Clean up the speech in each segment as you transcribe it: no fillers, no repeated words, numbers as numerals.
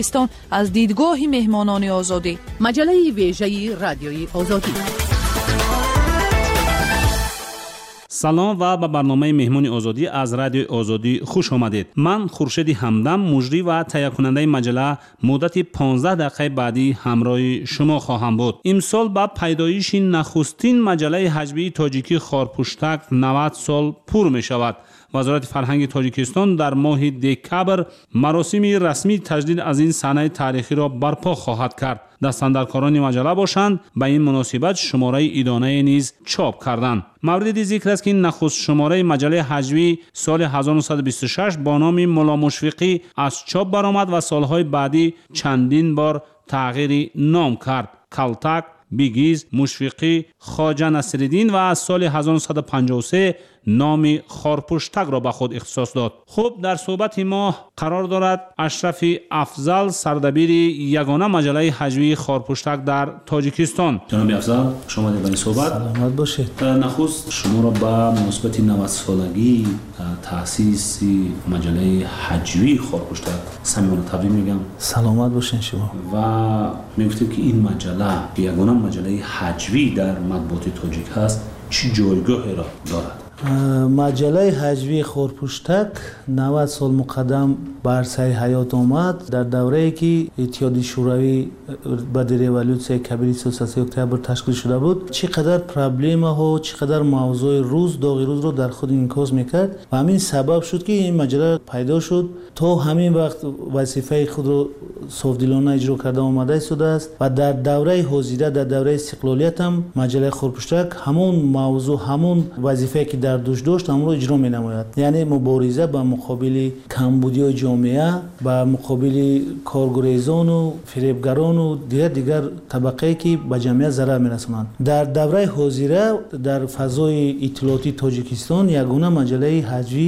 استان از دیدگاه مهمانان آزادی. مجله ویژه رادیوی آزادی. سلام و به برنامه مهمان آزادی از رادیو آزادی خوش آمدید. من خورشید همدم، مجری و تهیه کننده مجله، مدت 15 دقیقه بعدی همراه شما خواهم بود. امسال با پیدایش نخستین مجله حجوی تاجیکی خارپشتک 90 سال پر می شود. وزارت فرهنگ تاجیکستان در ماه دکبر مراسم رسمی تجدید از این صحنه تاریخی را برپا خواهد کرد. دستاندرکاران مجله باشند به این مناسبت شماره ادانه نیز چاپ کردند. مورد ذکر است که این نخست شماره مجله حجوی سال 1926 با نام ملا مشفقی از چاپ برآمد و سالهای بعدی چندین بار تغییر نام کرد. کلتک، بیگیز، مشفقی، خواجه نصرالدین و از سال 1953 نام خارپشتک را به خود اختصاص داد. خب در صحبت ما قرار دارد اشرف افضل، سردبیر یگانه مجله حجوی خارپشتک در تاجیکستان. جناب افضل، شما در این صحبت سلامت باشید. نخست شما را به مناسبت 90 سالگی تأسیس مجله حجوی خارپشتک صمیمانه تبریک میگم. سلامت باشین شما. و میگفتید که این مجله یگانه مجله حجوی در مطبوعات تاجیک هست، چه جایگاهی را دارد؟ مجله حجوی خارپشتک 90 سال مقدم به عرصه حیات آمد در دوره‌ای که اتحادیه شوروی بعد ریولوسیون کبیر 23 اکتبر تشکیل شده بود. چقدر پرابلم ها، چقدر موضوع روز داغ روز رو در خود انعکاس میکرد و همین سبب شد که این مجله پیدا شد. تا همین وقت وظیفه خود رو صافدلانه اجرا کرده آمده شده است و در دوره حاضره، در دوره استقلالیت هم مجله خارپشتک همون موضوع، همون وظیفه که در دوش داشت هم رو اجرا می نماید. یعنی مبارزه با مقابل کمبودی جامعه، با مقابل کارگریزان و فریبگران و دیگر طبقه که به جامعه ضرر می رسانند. در دوره حاضره در فضای اطلاعاتی تاجیکستان یگانه مجله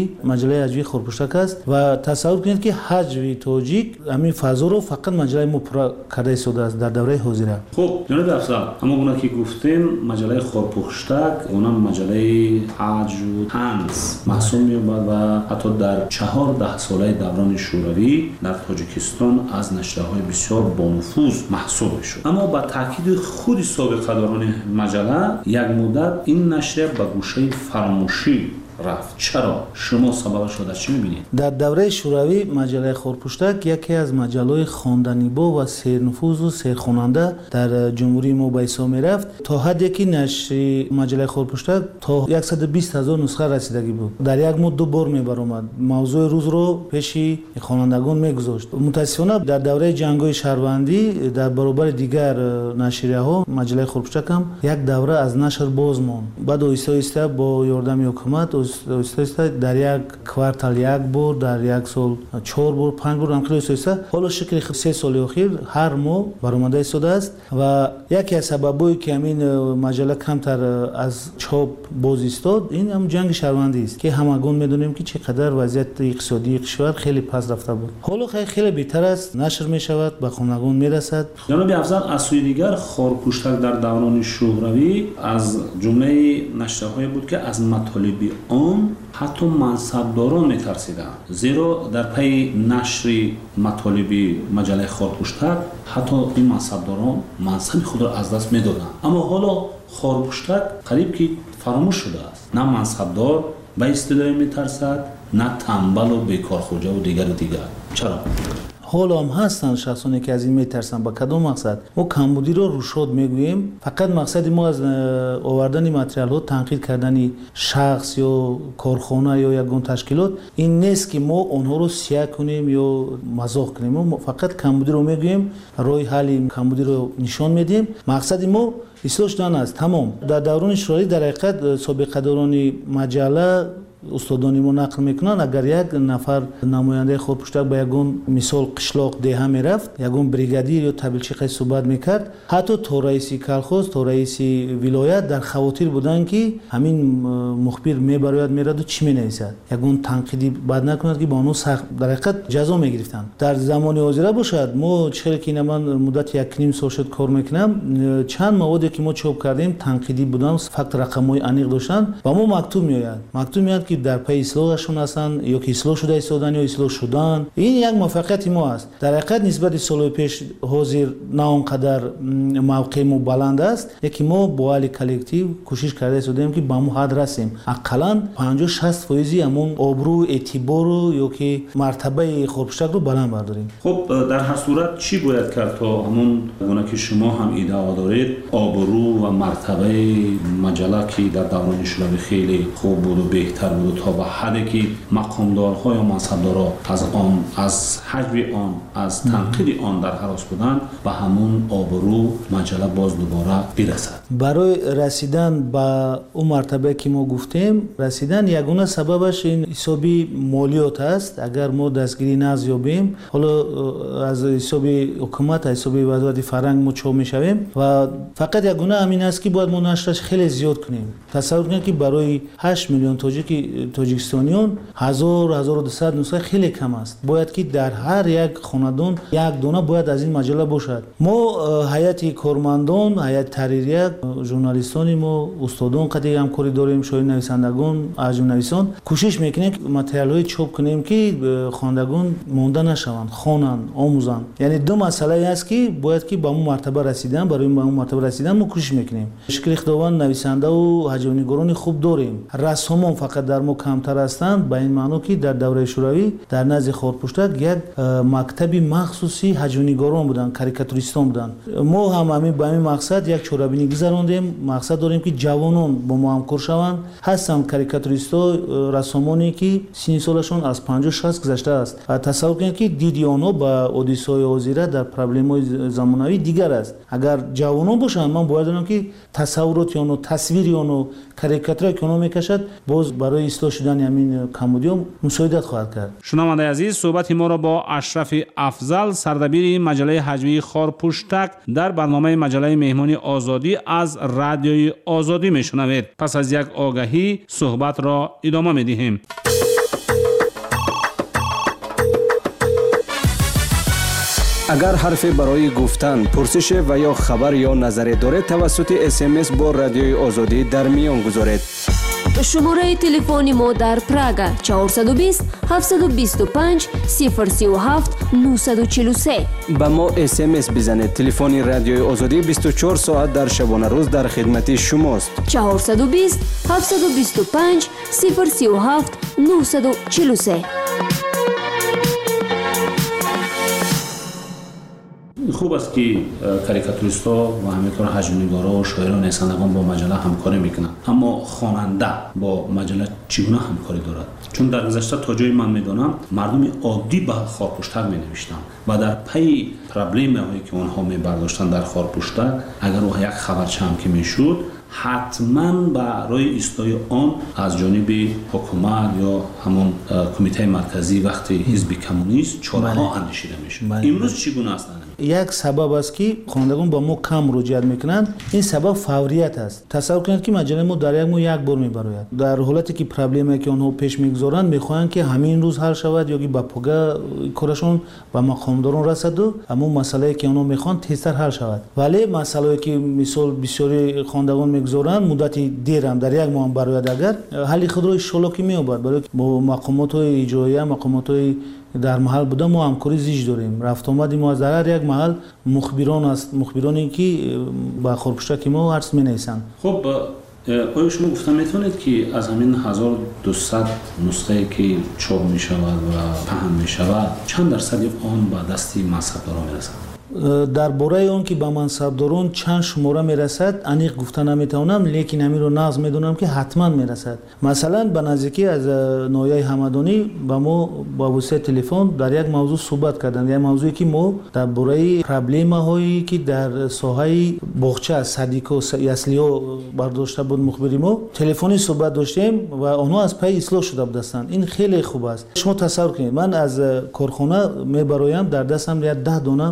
حجوی خارپشتک است و تصور کنید که حجوی تاجیک همین فضا رو فقط مجله ما پر کرده شده است در دوره حاضره. خب جناب افضل، اما گونه که گفتیم مجله خارپشتک اونم مجله حج و طنز محسوب می‌یابد و حتی در 14 ساله دوران شوروی در تاجیکستان از نشریه‌های بسیار بانفوذ محسوب شد. اما با تاکید خود سابقه‌داران مجله یک مدت این نشریه به گوشه فراموشی رفت. چرا؟ شما سببش را در چی می‌بینید؟ در دوره شوروی مجله خارپشتک یکی از مجله‌های خواندنی با و سرنفوذ و سرخواننده در جمهوری ما به حساب می‌رفت. تا حدی که نشر مجله خارپشتک تا 120,000 نسخه رسیدگی بود. در یک ماه 2 بار می‌برآمد. موضوع روز رو پیش خوانندگان می‌گذاشت. متأسفانه در دوره جنگ‌های شهروندی در برابر دیگر نشریه‌ها مجله خارپشتک هم یک دوره از نشر باز ماند. بعد آهسته با یاردم حکومت در یک کوارتال یک بار، در یک سال 4 بار 5 بار هم خیلی سوسته. حالا شکل 3 سال اخیر هر ماه برآمده شده است و یکی از سببایی که همین مجله کمتر از چاپ باز ایستاد این هم جنگ شهروندی است که همگان میدونیم که چقدر وضعیت اقتصادی کشور خیلی پس رفته بود. حالا خیلی بهتر است، نشر می شود، به خوانندگان میرسد. جناب افضل، از سوی دیگر خارپشتک در دوران شوروی از جمله نشریه‌هایی بود که از مطالب آن حتی منصبداران میترسیدند، زیرا در پی نشر مطالب مجله خارپشتک حتی این منصبداران منصب خود را از دست میدادند. اما حالا خارپشتک قریب که فراموش شده است. نه منصبدار به استدلال میترسد، نه تنبل و بیکارخوجه و دیگر. چرا؟ حالا هم هستند شخصانی که از این میترسن. با کدام مقصد؟ ما کمبودی رو روشاد میگوییم. فقط مقصد ما از آوردن متریال ها تنقید کردن شخص یا کارخانه یا یگان تشکیلات این نیست که ما اونها رو سیاه کنیم یا مزاح کنیم. ما فقط کمبودی رو میگوییم، راه حل کمبودی رو نشان میدیم. مقصد ما اصلاح شدن است. تمام. در دوران شوروی در حقیقت سابقه داران مجله استادانی ما نقل میکنن اگر یک نفر نماینده خارپشتک به یگون مثال قشلاق ده میرفت، یگون بریگادیر یا تبلیغچی صحبت میکرد، حتی تا رئیس کلخوز تا رئیس ولایت در خواطر بودن که همین مخبر میبراید میرد و چی مینویسد، یگون تنقیدی بد نکند که با اونو سخت در حقیقت جزا میگرفتن. در زمان حاضر باشد ما چه که من مدت 1.5 سال شد کار میکنم، چند موادی که ما چاپ کردیم تنقیدی بودن، فقط رقمای انیق داشتن و ما مکتوب میاد که که در پی اصلاحشون هستند یا که اصلاح شده ایستادن یا اصلاح شدن. این یک موفقیت ما است. در حقیقت نسبت سال پیش حاضر نه اونقدر موقع ما بلند است، یکی ما با حال کلکتیو کوشش کرده ایستادیم که به مو حد رسیم، حداقل 50-60% همون آبرو اعتبار یا که مرتبه خورپوشتک رو بلند برداریم. خب در هر صورت چی باید کرد تا همون گونه که شما هم ایده دارید آبرو و مرتبه مجله که در دوران شوروی خیلی خوب بود و بهتر بود تا به حدی که مقامدارها یا منصبدارا از حجم آن از تنقید آن در هراس بودند به همون آبرو مجله باز دوباره برسد. برای رسیدن به اون مرتبه که ما گفتیم رسیدن یگانه سببش این حسابی مالیات است. اگر ما دستگیری نیابیم حالا از حساب حکومت حساب وزارت فرهنگ ما چاپ میشویم و فقط یگانه همین است که باید ما نشرش خیلی زیاد کنیم. تصور کنید که برای 8 میلیون تاجیکستانیان 1000-1200 نسخه خیلی کم است. باید که در هر یک خاندان یک دونه باید از این مجله باشد. ما هیئت کارمندان، هیئت تحریریه، ژورنالیستان ما، استادان قدیم همکاری داریم، شاید نویسندگان، عجم نویسان کوشش میکنیم که متریال‌های چاپ کنیم که خوانندگان مونده نشوند، خوانند، آموزند. یعنی دو مسئله است که باید که به اون مرتبه رسیدن، برای به اون مرتبه رسیدن ما کوشش میکنیم. شکر خداوند نویسنده و هجوی‌نگاران خوب داریم. رسومان فقط در ما کمتر هستند، به این معنی که در دوره شوروی در نزد خورپوشتک یک مکتب مخصوصی هجوی‌نگاران بودن، کاریکاتوریستان بودن. ما هم همین به این مقصد یک چورابینی گذراندیم. مقصد داریم که جوانان با ما همکار شوند. هستند کاریکاتوریستا، رسامانی که سن سالشون از 50-60 گذشته است. تصور کنید که دیدی آنها با اودیسای حاضره در پرابلم‌های زمانوی دیگر است. اگر جوانان باشند من باید بدونم که تصورات یا تصویری اونو کاریکاتوری که اونو میکشد باز برای اصلاح شدن همین کمودیوم مساعدت خواهد کرد. شنونده عزیز، صحبت ما را با اشرف افضل سردبیر مجله هجوی خورپوشتک در برنامه مجله مهمانی آزادی از رادیوی آزادی میشنوید. پس از یک آگهی صحبت را ادامه میدهیم. اگر حرفی برای گفتن، پرسش و یا خبر یا نظری دارید توسط SMS با رادیوی آزادی در میان گذارید. شماره تلفن ما در پراگ 420 725 037 943. با ما SMS بزنید. تلفن رادیوی آزادی 24 ساعت در شبانه روز در خدمت شماست. 420 725 037 943. خوب است که کاریکاتوریست‌ها و همینطور هجوی‌نگارا و شاعران و نویسندگان با مجله همکاری میکنند، اما خواننده با مجله چگونه همکاری دارد؟ چون در گذشته تا جایی من میدونم مردم عادی به خورپوشتک مینوشتند و در پی پرابلم‌هایی که آنها میبرداشتند در خورپوشتک اگر او یک خبرچه هم که میشد حتما برای ایستای آن از جانب حکومت یا همون کمیته مرکزی وقتی حزب کمونیست چاره‌ها اندیشیده میشد. امروز چگونه است؟ یک سبب است که خوانندگان با ما کم مراجعت میکنند. این سبب فوریت است. تصور کنید که مجله ما در یک بار میبراید. در حالتی که پرابلمی که اونها پیش میگذارند میخواهند که همین روز حل شود یا که با پوگا کارشون و مقامداران رسد و همون مسئله که اونها میخوان تیزتر حل شود. ولی مسئله که مثال بسیاری خوانندگان میگذارند مدتی دیر هم در یک ماه براید اگر حل خود را شلوکی مییابد. برای با مقامات اجرایی مقامات در محل بوده ما همکاری زیج داریم. رفت آمد ما از در یک محل مخبران است، مخبرانی که با خورپوشتک ما عرض می‌نویسند. خب آیا شما گفتم میتونید که از همین 1200 نسخه که چاپ میشود و پهن میشود چند درصدی آن به دست منصبداران میرسد؟ درباره اون که به منصبداران چند شماره میرسد انیق گفتن نمیتونم، لیکن همین رو نظم میدونم که حتما میرسد. مثلا به نزدیکی از نایه حمدانی با ما با واسطه تلفن در یک موضوع صحبت کردند. یک موضوعی که ما درباره پرابلم هایی که در ساحه باغچه صدیقو اصلیو برداشته بود مخبری ما تلفنی صحبت داشتیم و آنها از پی اصلاح شده بودند. این خیلی خوب است. شما تصور کنید من از کارخانه میبرایم در دستم 10 دانه مجله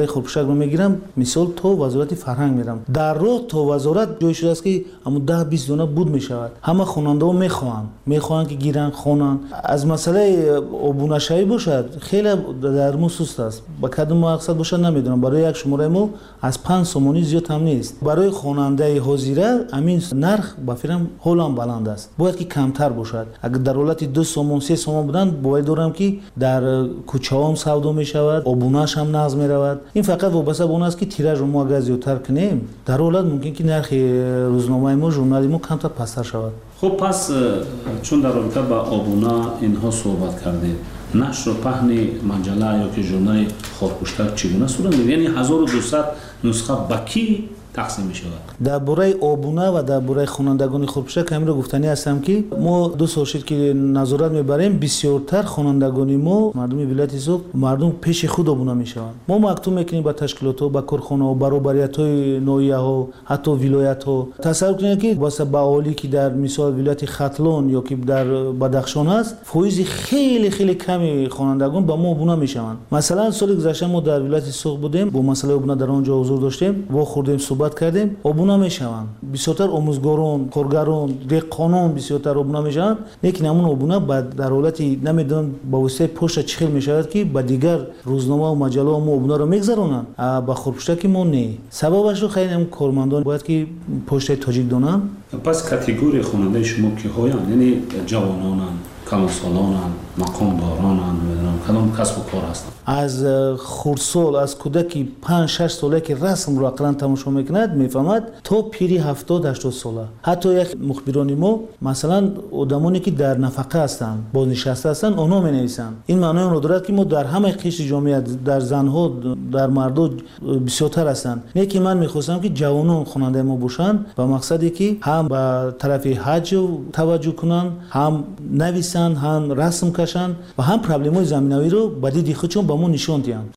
خورپوشک رو میگیرم، مثال تو وزارت فرهنگ میرم، در راه تو وزارت جای شده است که اما 10-20 دونه بود میشود. همه خواننده ها میخوان که گیرن خونن. از مسئله عبونشایی باشد خیلی در مو سست است. با کدوم مقصد باشد نمیدونم. برای یک شماره مو از 5 سومونی زیاد هم نیست. برای خواننده حاضره امین نرخ با فکرم هولم بلند است. باید که کمتر باشد. اگر در حالت 2 سومون 3 سومون بودن باید دارم که در کوچه هم سودا می شود، عبونش هم نقض می رود. این فقط وابسته به اون است که تیراژ رو ما اگر زیادتر کنیم در حالت ممکن که نرخ روزنامه ما ژورنال ما کمتر پستر شود. خب پس چون در رابطه با آبونا اینها صحبت کردید، نشر و پهن مجله یا که ژورنال خورپوشتک چگونه صورت میگیرد؟ یعنی 1200 نسخه با کی تقسیم می شود؟ درباره آبونه و درباره خوانندگان خورپوشک همین رو گفتنی هستم که ما 2 سال شد که نظارت میبریم، بسیارتر خوانندگان ما مردم ولایت سوق مردم پیش خود آبونه میشوند. ما مکتوب میکنیم با تشکیلات ها، با کارخانه ها، برابریت های نوعیه ها، حتی ولایت ها. تصور کنید که واسه باولی که در مثال ولایت ختلون یا که در بدخشان است، فایز خیلی خیلی کمی خوانندگان با ما آبونه میشوند. مثلا سال گذشته ما در ولایت سوق بودیم، با مسئله آبونه در آنجا حضور داشتیم و خوردیم صحبت کردیم. آبونه میشوند بسیارتر، آموزگاران، کارگران، دهقانان بسیارتر آبونه میشوند. لیکن همون آبونه در حالتی نمیدونم با واسطه پشت چخیل میشود که با دیگر روزنامه و مجله ما آبونه رو میگذرونن، با خورپوشک ما نه. سببش رو خیلی هم کارمندان باید که پشت تاجیک دونن. پس کاتگوری خواننده شما که هایند، یعنی جوانانند، کلانسالانند، مقام دارانند، نمیدونم کدام کسب و کار هستند؟ از خردسال، از کودکی 5-6 ساله که رسم رو عقلا تماشا میکند میفهمد تا پیری 70-80 ساله. حتی یک مخبران ما مثلا آدمانی که در نفقه هستند، بازنشسته هستند، اونا مینویسند. این معنی اون رو دارد که ما در همه قشر جامعه، در زنها، در مردا بسیارتر هستند. لیکن من میخواستم که جوانان خواننده ما باشند با مقصدی که هم به طرف حج توجه کنند، هم نویسند، هم رسم کشند و هم پرابلم‌های زمینوی رو به دید خودشون با ما نشان دهند.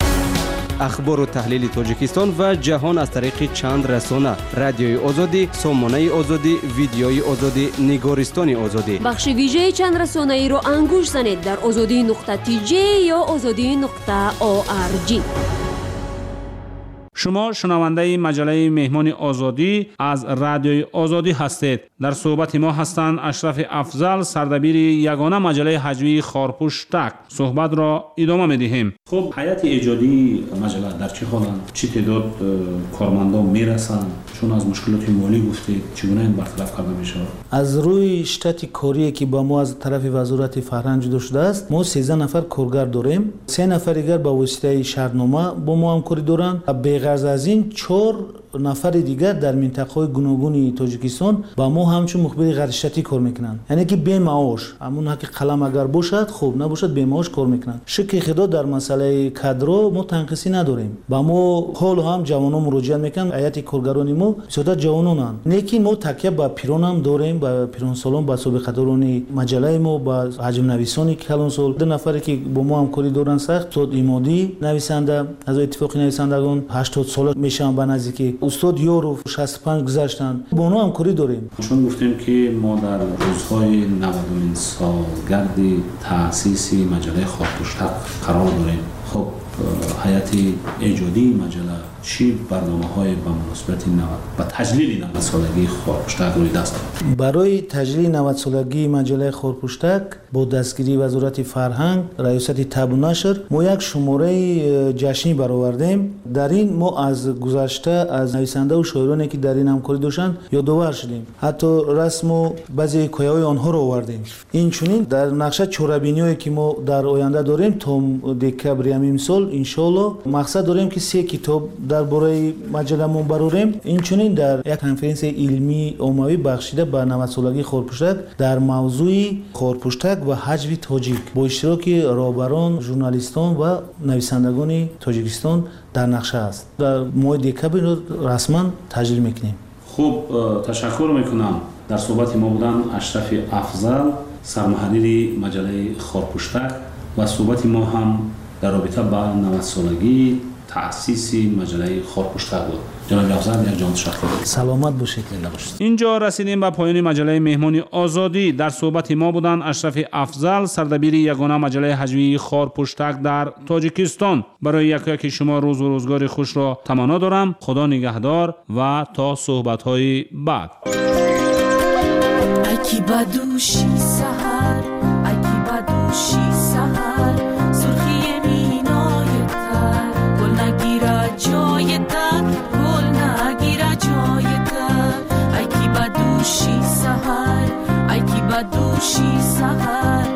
اخبار و تحلیل تاجیکستان و جهان از طریق چند رسانه: رادیوی آزادی، سامانه آزادی، ویدیوی آزادی، نگارستان آزادی. بخش ویژه چند رسانه ای رو انگوش زنید در azadi.tj یا azadi.org. شما شنونده مجله مهمان آزادی از رادیوی آزادی هستید. در صحبت ما هستند اشرف افضل، سردبیر یگانه مجله هجوی خورپوشتک. صحبت را ادامه می‌دهیم. خب هیئت ایجادی مجله در چه حالند؟ چه تعداد کارمندان میرسند؟ چون از مشکلات مالی گفتید، چگونه این برطرف کرده میشه؟ از روی شتات کاری که با ما از طرف وزارت فرهنگ جدا شده است، ما 13 نفر کارگر داریم. 3 نفر دیگر با واسطه شرطنامه با ما همکاری دارند. غرض از این 4 نفر دیگر در منطقه‌های گوناگون تاجیکستان با ما همچون مخبر غرشتی کار میکنن. یعنی که به معاش، همون حق قلم اگر باشد خوب، نباشد به معاش کار میکنن. شکل خدا در مسئله کادر ما تنقیصی نداریم. با ما حال هم جوانان مراجعه میکنن. هیئت کارگران ما بسیار جوانان. لیکن ما تکیه با پیران هم داریم، با پیران سالان، با سابقه داران مجله ما، با حجم نویسان کلان سال. 2 نفری که با ما همکاری دارن سخت، استاد ایمادی نویسنده، از اتفاقی نویسندگان 80 سال میشن به نزدیکی استاد یورو 65 گذشتن. با اونها همکاری داریم. چون گفتیم که ما در روزهای 90 سالگرد تأسیس مجله خورپوشتک قرار داریم. خب هیئت ایجادی مجله چی برنامه‌های به مناسبت 90 و تجلیل 90 سالگی خورپوشتک روی دست دارد؟ برای تجلیل 90 سالگی مجله خورپوشتک با دستگیری وزارت فرهنگ، ریاست تب و نشر ما یک شماره جشنی برآوردیم. در این ما از گذشته از نویسنده و شاعرانی که در این همکاری داشتند یادآور شدیم. حتی رسم و بعضی حکایه‌های آنها رو آوردیم. این چنین در نقشه چوربینی‌ای که ما در آینده داریم تا دکبر امسال ان شاءالله مقصد داریم که 3 کتاب درباره مجله ما براریم. این چنین در یک کنفرانس علمی عمومی بخشیده به 90 سالگی خورپوشتک در موضوع خورپوشتک و حجو تاجیک با اشتراک رهبران، ژورنالیستان و نویسندگان تاجیکستان در نقشه است. در ماه دکبر رسما تجلیل میکنیم. خوب، تشکر میکنم. در صحبت ما بودن اشرف افضل، سرمحرر مجله خورپوشتک و صحبت ما هم در رابطه با 90 سالگی تأسیس مجله خارپشتک بود. جناب افزر یک جان تشکر. سلامت باشید لیلا باشید. اینجا رسیدیم به پایان مجله مهمانی آزادی. در صحبت ما بودند اشرف افضل، سردبیر یگانه مجله هجوی خارپشتک در تاجیکستان. برای یک شما روز و روزگار خوش را تمنا دارم. خدا نگهدار و تا صحبت‌های بعد. اکی بدوشی سحر، اکی بدوشی سحر، سرخی مینای تر، گل نگیره جای تر، گل نگیره جای تر. اکی بدوشی سحر، اکی بدوشی سحر.